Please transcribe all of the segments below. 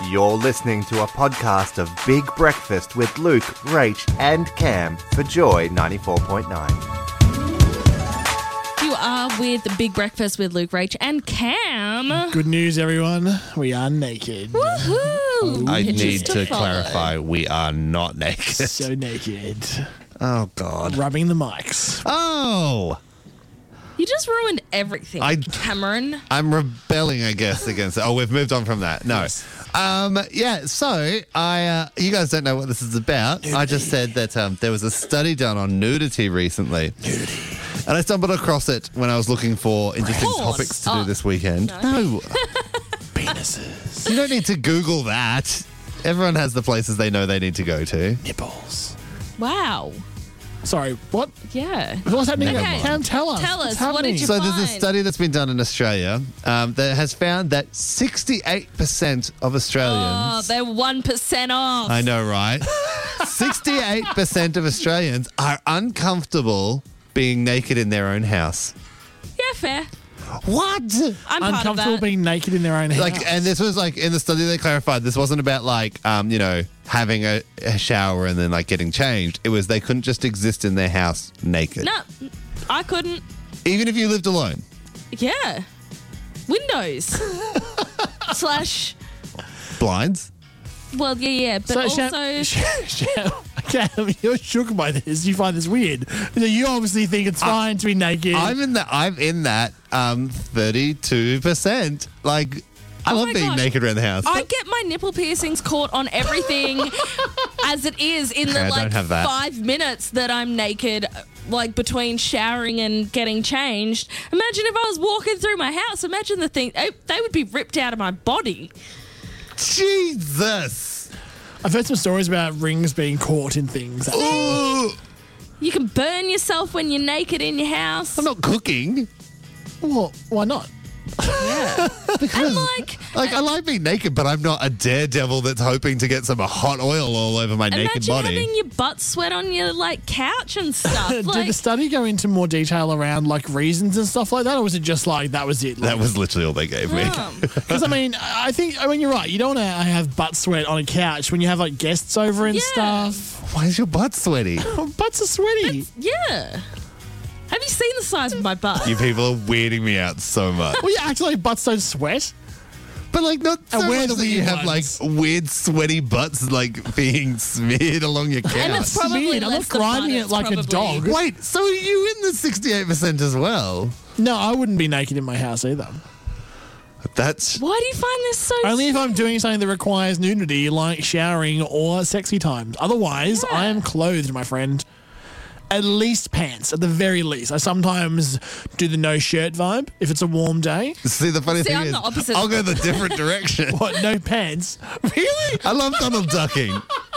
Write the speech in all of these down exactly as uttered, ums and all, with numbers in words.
You're listening to a podcast of Big Breakfast with Luke, Rach and Cam for Joy ninety-four point nine. You are with Big Breakfast with Luke, Rach and Cam. Good news, everyone. We are naked. Woohoo! I Pictures need to follow. clarify, we are not naked. So naked. Oh, God. Rubbing the mics. Oh! You just ruined everything, I- Cameron. I'm rebelling, I guess, against it. Oh, we've moved on from that. No. Um, yeah, so I, uh, you guys don't know what this is about. Nudity. I just said that um, there was a study done on nudity recently. Nudity. And I stumbled across it when I was looking for interesting Porn. topics to Oh. do this weekend. No. Penises. You don't need to Google that. Everyone has the places they know they need to go to. Nipples. Wow. Sorry, what? Yeah. What's happening? Okay. Cam, tell us. Tell What's us, what did happening? you- So there's a Fine. study that's been done in Australia um, that has found that sixty-eight percent of Oh, Australians... they're one percent off. I know, right? sixty-eight percent of Australians are uncomfortable being naked in their own house. Yeah, fair. What? I'm part of Uncomfortable that. being naked in their own house. Like, and this was like in the study they clarified this wasn't about like, um, you know, having a, a shower and then like getting changed. It was they couldn't just exist in their house naked. No, I couldn't. Even if you lived alone. Yeah. Windows. Slash, Blinds. well, yeah, yeah, but So, also... Sham, Sham, Sham, Cam, you're shook by this. You find this weird. So you obviously think it's fine to be naked. I'm in that. I'm in that. Um, thirty-two percent. Like, I Oh love my being gosh. naked around the house. I get my nipple piercings caught on everything as it is in the I don't like have that. five minutes that I'm naked, like between showering and getting changed. Imagine if I was walking through my house. Imagine the thing, they, they would be ripped out of my body. Jesus. I've heard some stories about rings being caught in things. Ooh, You can burn yourself when you're naked in your house. I'm not cooking. Well, why not? Yeah. Because, And like, like, I like being naked, but I'm not a daredevil that's hoping to get some hot oil all over my naked imagine body. having your butt sweat on your like couch and stuff. Did Like, the study go into more detail around like reasons and stuff like that, or was it just like that was it? That was literally all they gave me. um, Because I mean, I think I mean you're right. You don't want to have butt sweat on a couch when you have like guests over and Yeah. stuff. Why is your butt sweaty? Butts are sweaty. yeah. Have you seen the size of my butt? You people are weirding me out so much. Well, you act like butts don't sweat. But like, not so And we're much the that you weird have ones. like weird sweaty butts like being smeared along your couch. And it's probably Smeared. I'm less not than grinding butter, it it's like a probably- dog. Wait, so are you in the sixty-eight percent as well? No, I wouldn't be naked in my house either. That's Why do you find this so Only if I'm doing something that requires nudity, like showering or sexy times. Otherwise, Yeah. I am clothed, my friend. At least pants, at the very least. I sometimes do the no shirt vibe if it's a warm day. see the funny See, thing I'm is, the opposite. I'll go the different direction. What, no pants? Really? I love Donald ducking.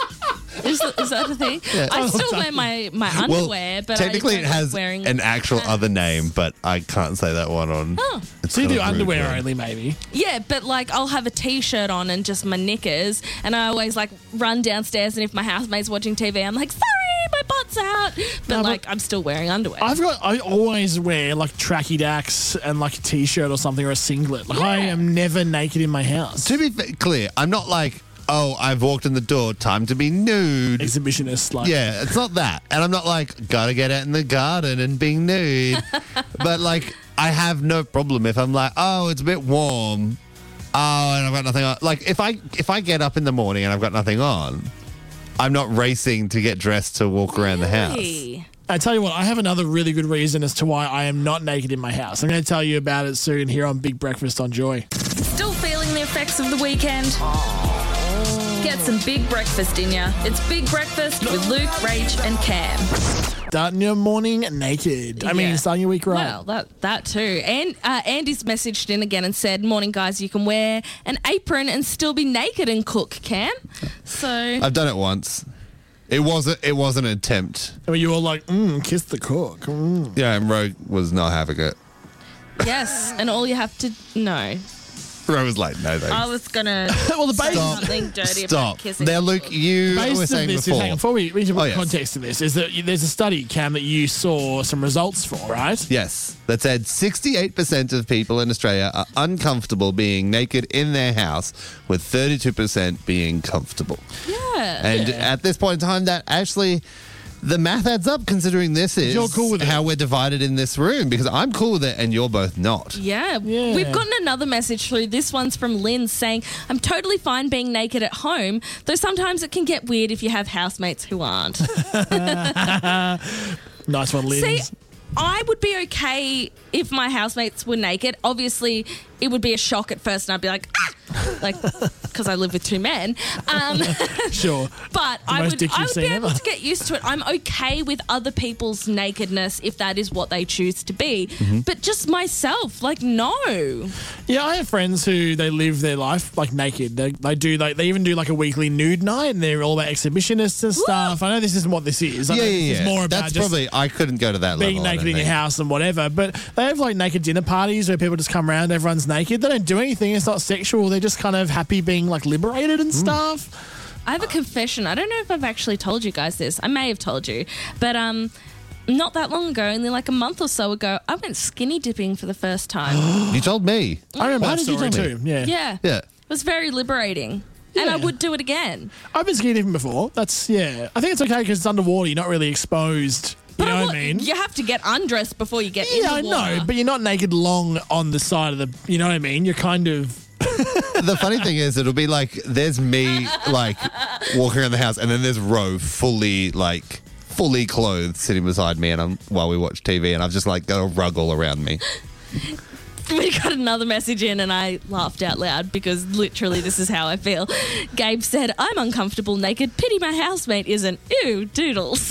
Is, is that the thing? I still wear my, my underwear, but technically I it don't has like wearing an actual pants. other name, but I can't say that one on. Oh. It's So you kind do of rude, underwear yeah. only, maybe. Yeah, but like I'll have a t-shirt on and just my knickers, and I always like run downstairs, and if my housemate's watching T V, I'm like, sorry, my butt's out. But No, but- like I'm still wearing underwear. I've got. I always wear like tracky dacks and like a t-shirt or something or a singlet. Like, I Yeah. am never naked in my house. To be fa- clear, I'm not like, oh, I've walked in the door, time to be nude. Exhibitionist, like. Yeah, it's not that. And I'm not like, gotta get out in the garden and being nude. But like, I have no problem if I'm like, oh, it's a bit warm. Oh, and I've got nothing on. Like, if I if I get up in the morning and I've got nothing on, I'm not racing to get dressed to walk around the house. Really? I tell you what, I have another really good reason as to why I am not naked in my house. I'm going to tell you about it soon here on Big Breakfast on Joy. Still feeling the effects of the weekend? Get some big breakfast in ya. It's Big Breakfast with Luke, Rach and Cam. Starting your morning naked. I mean, Yeah. starting your week right. Well, that that too. And uh, Andy's messaged in again and said, "Morning, guys. You can wear an apron and still be naked and cook, Cam." So I've done it once. It wasn't. It was an attempt. I mean, you all like, mm, kiss the cook. Mm. Yeah, and Rogue was not having it. yes, and all you have to know. Ro was like, no, thanks. I was gonna Well, the say base- something dirty Stop. about kissing. Now, Luke, you Base were of saying this before. is, hang on, before we, we need to put Oh, yes. context to this, is that there's a study, Cam, that you saw some results for, right? Yes, that said sixty-eight percent of people in Australia are uncomfortable being naked in their house, with thirty-two percent being comfortable. Yeah. And at this point in time, that actually, the math adds up considering this is You're cool with it. how we're divided in this room, because I'm cool with it and you're both not. Yeah. Yeah. We've gotten another message through. This one's from Lynn saying, I'm totally fine being naked at home, though sometimes it can get weird if you have housemates who aren't. Nice one, Lynn. See, I would be okay if my housemates were naked. Obviously, it would be a shock at first, and I'd be like, ah! Like, because I live with two men. Um, Sure. but The I most would, dick I you've would be seen able ever. to get used to it. I'm okay with other people's nakedness if that is what they choose to be. Mm-hmm. But just myself, like, no. Yeah, I have friends who they live their life like naked. They, they do like they even do like a weekly nude night, and they're all about exhibitionists and stuff. I know this isn't what this is. I Yeah, know yeah, this yeah. is more about That's just probably, I couldn't go to that being level. I naked don't in your think. house and whatever. But they have like naked dinner parties where people just come around, everyone's naked. They don't do anything. It's not sexual. They're just kind of happy being like liberated and stuff. I have a confession. I don't know if I've actually told you guys this. I may have told you. But um, not that long ago, only like a month or so ago, I went skinny dipping for the first time. You told me. I remember Why that did you story tell too. me? Yeah. Yeah. Yeah. It was very liberating. And I Yeah. would do it again. I've been skinny dipping before. That's, yeah. I think it's okay because it's underwater. You're not really exposed. You But know I what I would- mean? You have to get undressed before you get in Yeah, the I water. know, but you're not naked long on the side of the. You know what I mean? You're kind of. The funny thing is, it'll be like there's me like walking around the house, and then there's Ro fully like fully clothed sitting beside me, and I'm while we watch T V, and I've just like got a rug all around me. We got another message in and I laughed out loud because literally this is how I feel. Gabe said, I'm uncomfortable naked. Pity my housemate isn't. Ew, doodles.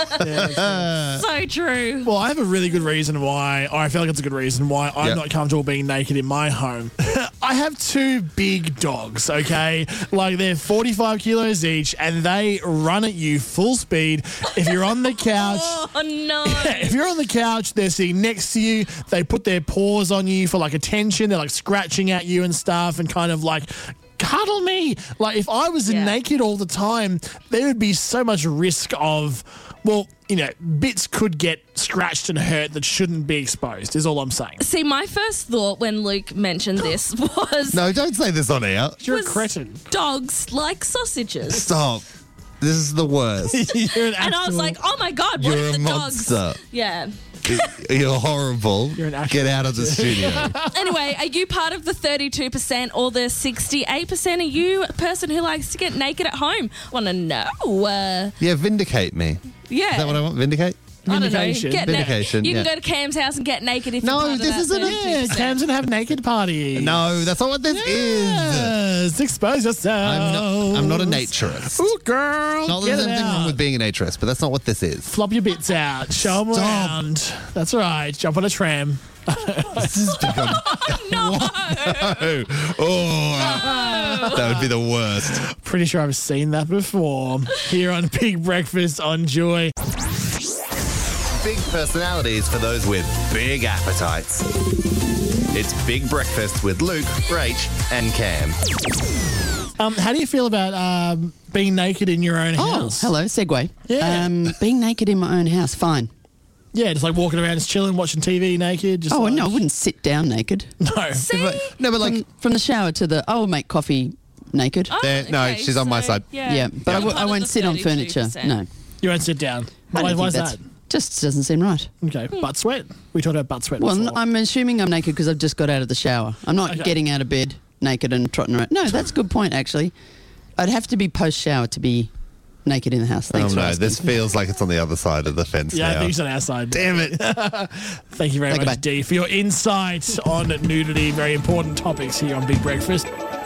So true. Well, I have a really good reason why, or I feel like it's a good reason why I'm Yep. not comfortable being naked in my home. I have two big dogs, okay? Like they're forty-five kilos each and they run at you full speed. If you're on the couch, Oh, no. if you're on the couch, they're sitting next to you. They put their paws on you for like attention. They're like scratching at you and stuff and kind of like, cuddle me. Like if I was Yeah. naked all the time, there would be so much risk of, well, you know, bits could get scratched and hurt that shouldn't be exposed, is all I'm saying. See, my first thought when Luke mentioned this was, No, don't say this on air. You're was a cretin. dogs like sausages. Stop. This is the worst. You're an And I was actual- like, oh my God, what You're if a the monster. dogs? Yeah. You're horrible. You're an actual Get out of the studio. Anyway, are you part of the thirty-two percent or the sixty-eight percent? Are you a person who likes to get naked at home? Want to know? Uh, Yeah, vindicate me. yeah. Is that what I want? Vindicate? I don't know. Vindication. Get na- Vindication, you can yeah. go to Cam's house and get naked if No, you're part of this that isn't it. thirty-two yeah, percent. Cam's gonna have naked parties. No, that's not what this is. Yes, expose yourself. I'm not, I'm not a naturist. Ooh, girl, Not that get there's it anything out. wrong with being a naturist, but that's not what this is. Flop your bits out. Show them Stop. around. That's right. Jump on a tram. This has become. No. Oh, that would be the worst. Pretty sure I've seen that before. Here on Big Breakfast on Joy. Big personalities for those with big appetites. It's Big Breakfast with Luke, Rach, and Cam. Um, how do you feel about um, being naked in your own Oh, house? hello, segue. Yeah. Um, being naked in my own house, fine. Yeah, just like walking around, just chilling, watching T V naked. Just Oh, like, no, I wouldn't sit down naked. No. See? No, but like, From, from the shower to the, I will make coffee naked. Oh, There- no, okay, she's on my so, side. Yeah, yeah, but I, You're w- part I of won't the sit on thirty-two furniture. percent. No. You won't sit down. I Why, don't why's think that's, that? just doesn't seem right. Okay, butt sweat. We talked about butt sweat Well, before. I'm assuming I'm naked because I've just got out of the shower. I'm not Okay. getting out of bed naked and trotting around. No, that's a good point, actually. I'd have to be post-shower to be naked in the house. oh Thanks for no, asking. this feels like it's on the other side of the fence yeah, I now. think it's on our side. Damn it. Thank you very Take it much, back. Dee, for your insight on nudity. Very important topics here on Big Breakfast.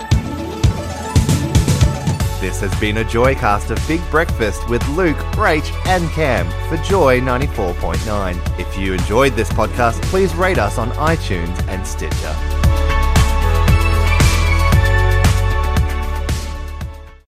This has been a Joycast of Big Breakfast with Luke, Rach, and Cam for Joy ninety-four point nine. If you enjoyed this podcast, please rate us on iTunes and Stitcher.